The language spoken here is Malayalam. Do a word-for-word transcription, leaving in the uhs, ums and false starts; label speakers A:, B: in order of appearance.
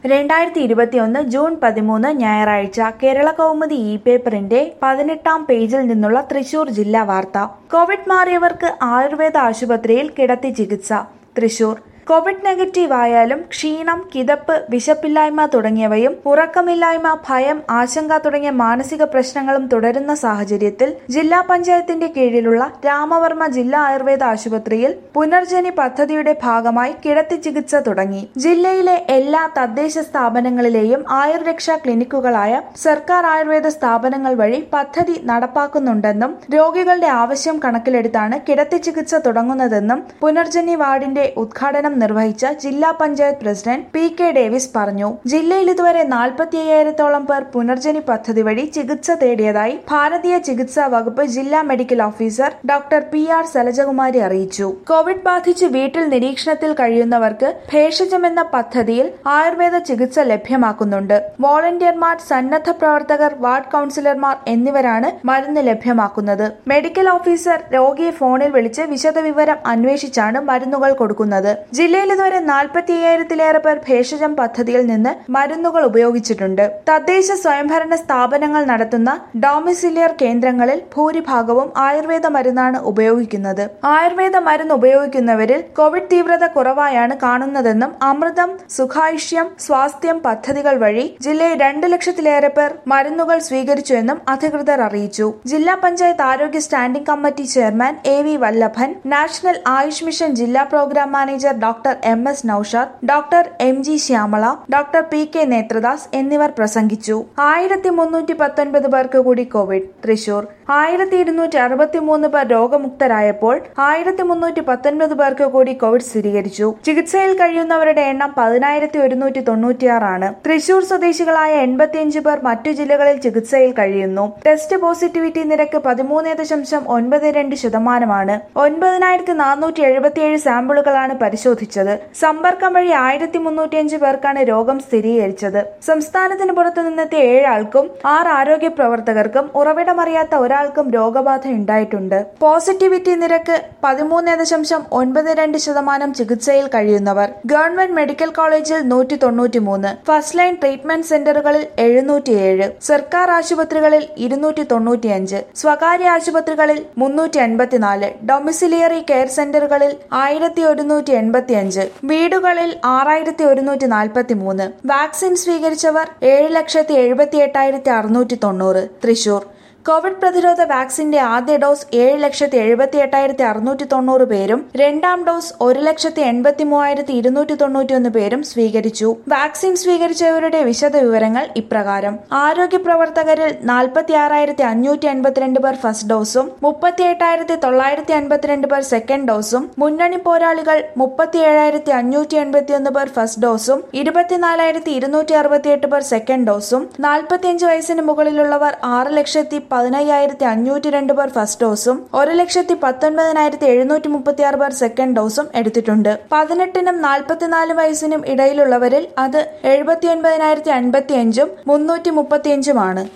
A: രണ്ടായിരത്തി ഇരുപത്തിയൊന്ന് ജൂൺ പതിമൂന്ന് ഞായറാഴ്ച കേരള കൗമുദി ഇ പേപ്പറിന്റെ പതിനെട്ടാം പേജിൽ നിന്നുള്ള തൃശൂർ ജില്ലാ വാർത്ത. കോവിഡ് മാറിയവർക്ക് ആയുർവേദ ആശുപത്രിയിൽ കിടത്തി ചികിത്സ. തൃശൂർ കോവിഡ് നെഗറ്റീവ് ആയാലും ക്ഷീണം, കിതപ്പ്, വിശപ്പില്ലായ്മ തുടങ്ങിയവയും ഉറക്കമില്ലായ്മ, ഭയം, ആശങ്ക തുടങ്ങിയ മാനസിക പ്രശ്നങ്ങളും തുടരുന്ന സാഹചര്യത്തിൽ ജില്ലാ പഞ്ചായത്തിന്റെ കീഴിലുള്ള രാമവർമ്മ ജില്ലാ ആയുർവേദ ആശുപത്രിയിൽ പുനർജനി പദ്ധതിയുടെ ഭാഗമായി കിടത്തി ചികിത്സ തുടങ്ങി. ജില്ലയിലെ എല്ലാ തദ്ദേശ സ്ഥാപനങ്ങളിലെയും ആയുർരക്ഷാ ക്ലിനിക്കുകളായ സർക്കാർ ആയുർവേദ സ്ഥാപനങ്ങൾ വഴി പദ്ധതി നടപ്പാക്കുന്നുണ്ടെന്നും രോഗികളുടെ ആവശ്യം കണക്കിലെടുത്താണ് കിടത്തി ചികിത്സ തുടങ്ങുന്നതെന്നും പുനർജനി വാർഡിന്റെ ഉദ്ഘാടനം നിർവഹിച്ച ജില്ലാ panchayat president P K Davis പറഞ്ഞു. ജില്ലയിൽ ഇതുവരെ നാൽപ്പത്തി അയ്യായിരത്തോളം പേർ പുനർജനി പദ്ധതി വഴി ചികിത്സ തേടിയതായി ഭാരതീയ ചികിത്സാ വകുപ്പ് ജില്ലാ medical officer doctor P R Salajakumari അറിയിച്ചു. കോവിഡ് ബാധിച്ച് വീട്ടിൽ നിരീക്ഷണത്തിൽ കഴിയുന്നവർക്ക് ഭേഷജം എന്ന പദ്ധതിയിൽ ആയുർവേദ ചികിത്സ ലഭ്യമാക്കുന്നുണ്ട്. വോളണ്ടിയർമാർ, സന്നദ്ധ പ്രവർത്തകർ, വാർഡ് കൌൺസിലർമാർ എന്നിവരാണ് മരുന്ന് ലഭ്യമാക്കുന്നത്. മെഡിക്കൽ ഓഫീസർ രോഗിയെ ഫോണിൽ വിളിച്ച് വിശദവിവരം അന്വേഷിച്ചാണ് മരുന്നുകൾ കൊടുക്കുന്നത്. ജില്ലയിൽ ഇതുവരെ നാൽപ്പത്തി അയ്യായിരത്തിലേറെ പേർ ഭേഷജം പദ്ധതിയിൽ നിന്ന് മരുന്നുകൾ ഉപയോഗിച്ചിട്ടുണ്ട്. തദ്ദേശ സ്വയംഭരണ സ്ഥാപനങ്ങൾ നടത്തുന്ന ഡോമിസിലിയർ കേന്ദ്രങ്ങളിൽ ഭൂരിഭാഗവും ആയുർവേദ മരുന്നാണ് ഉപയോഗിക്കുന്നത്. ആയുർവേദ മരുന്ന് ഉപയോഗിക്കുന്നവരിൽ കോവിഡ് തീവ്രത കുറവായാണ് കാണുന്നതെന്നും അമൃതം, സുഖായുഷ്യം, സ്വാസ്ഥ്യം പദ്ധതികൾ വഴി ജില്ലയിൽ രണ്ട് ലക്ഷത്തിലേറെ പേർ മരുന്നുകൾ സ്വീകരിച്ചുവെന്നും അധികൃതർ അറിയിച്ചു. ജില്ലാ പഞ്ചായത്ത് ആരോഗ്യ standing committee chairman A V Vallabhan, national AYUSH mission ജില്ലാ program manager doctor M S Noushad, doctor M G Shyamala, doctor P K Nethradas എന്നിവർ പ്രസംഗിച്ചു. ആയിരത്തി മുന്നൂറ്റി പത്തൊൻപത് പേർക്ക് കൂടി കോവിഡ്. തൃശൂർ ആയിരത്തി ഇരുന്നൂറ്റി അറുപത്തി മൂന്ന് പേർ രോഗമുക്തരായപ്പോൾ ആയിരത്തി മുന്നൂറ്റി പത്തൊൻപത് പേർക്ക് കൂടി കോവിഡ് സ്ഥിരീകരിച്ചു. ചികിത്സയിൽ കഴിയുന്നവരുടെ എണ്ണം പതിനായിരത്തി ഒരുന്നൂറ്റി തൊണ്ണൂറ്റിയാറാണ്. തൃശൂർ സ്വദേശികളായ എൺപത്തിയഞ്ച് പേർ മറ്റു ജില്ലകളിൽ ചികിത്സയിൽ കഴിയുന്നു. ടെസ്റ്റ് പോസിറ്റിവിറ്റി നിരക്ക് പതിമൂന്ന് ദശാംശം ഒൻപത് രണ്ട് ശതമാനമാണ്. ഒൻപതിനായിരത്തി നാനൂറ്റി എഴുപത്തിയേഴ് സാമ്പിളുകളാണ് പരിശോധിച്ചത്. സമ്പർക്കം വഴി ആയിരത്തി മുന്നൂറ്റിയഞ്ച് പേർക്കാണ് രോഗം സ്ഥിരീകരിച്ചത്. സംസ്ഥാനത്തിന് പുറത്തു നിന്നെത്തിയ ഏഴാൾക്കും ആറ് ആരോഗ്യ പ്രവർത്തകർക്കും ഉറവിടമറിയാത്ത ഒരാൾക്കും രോഗബാധ ഉണ്ടായിട്ടുണ്ട്. പോസിറ്റിവിറ്റി നിരക്ക് പതിമൂന്ന് ദശാംശം ഒൻപത് രണ്ട് ശതമാനം. ചികിത്സയിൽ കഴിയുന്നവർ ഗവൺമെന്റ് മെഡിക്കൽ കോളേജിൽ നൂറ്റി തൊണ്ണൂറ്റി മൂന്ന്, ഫസ്റ്റ് ലൈൻ ട്രീറ്റ്മെന്റ് സെന്ററുകളിൽ എഴുന്നൂറ്റിയേഴ്, സർക്കാർ ആശുപത്രികളിൽ ഇരുന്നൂറ്റി തൊണ്ണൂറ്റിയഞ്ച്, സ്വകാര്യ ആശുപത്രികളിൽ മുന്നൂറ്റി എൺപത്തിനാല്, ഡൊമിസിലിയറി കെയർ സെന്ററുകളിൽ ആയിരത്തി ഒരുന്നൂറ്റി എൺപത്തിയഞ്ച്, വീടുകളിൽ ആറായിരത്തി ഒരുന്നൂറ്റി നാൽപ്പത്തി മൂന്ന്. വാക്സിൻ സ്വീകരിച്ചവർ ഏഴ് ലക്ഷത്തി എഴുപത്തി എട്ടായിരത്തി അറുന്നൂറ്റി തൊണ്ണൂറ്. തൃശൂർ കോവിഡ് പ്രതിരോധ വാക്സിന്റെ ആദ്യ ഡോസ് ഏഴ് ലക്ഷത്തി എഴുപത്തി എട്ടായിരത്തി അറുന്നൂറ്റി തൊണ്ണൂറ് പേരും രണ്ടാം ഡോസ് ഒരു ലക്ഷത്തി എൺപത്തി മൂവായിരത്തി ഇരുന്നൂറ്റി തൊണ്ണൂറ്റിയൊന്ന് പേരും സ്വീകരിച്ചു. വാക്സിൻ സ്വീകരിച്ചവരുടെ വിശദ വിവരങ്ങൾ ഇപ്രകാരം: ആരോഗ്യ പ്രവർത്തകരിൽ നാൽപ്പത്തി ആറായിരത്തി അഞ്ഞൂറ്റി അൻപത്തിരണ്ട് പേർ ഫസ്റ്റ് ഡോസും മുപ്പത്തി എട്ടായിരത്തി തൊള്ളായിരത്തി അൻപത്തിരണ്ട് പേർ സെക്കൻഡ് ഡോസും, മുന്നണി പോരാളികൾ മുപ്പത്തി ഏഴായിരത്തി അഞ്ഞൂറ്റി എൺപത്തിയൊന്ന് പേർ ഫസ്റ്റ് ഡോസും ഇരുപത്തിനാലായിരത്തി ഇരുന്നൂറ്റി അറുപത്തിയെട്ട് പേർ സെക്കൻഡ് ഡോസും, നാൽപ്പത്തിയഞ്ച് വയസ്സിന് മുകളിലുള്ളവർ ആറ് ലക്ഷത്തി പതിനയ്യായിരത്തി അഞ്ഞൂറ്റി രണ്ട് പേർ ഫസ്റ്റ് ഡോസും ഒരു ലക്ഷത്തി പത്തൊൻപതിനായിരത്തി എഴുന്നൂറ്റി മുപ്പത്തി ആറ് പേർ സെക്കൻഡ് ഡോസും എടുത്തിട്ടുണ്ട്. പതിനെട്ടിനും നാൽപ്പത്തിനാല് വയസ്സിനും ഇടയിലുള്ളവരിൽ അത് എഴുപത്തി ഒൻപതിനായിരത്തി അൻപത്തി അഞ്ചും മുന്നൂറ്റി മുപ്പത്തിയഞ്ചുമാണ്.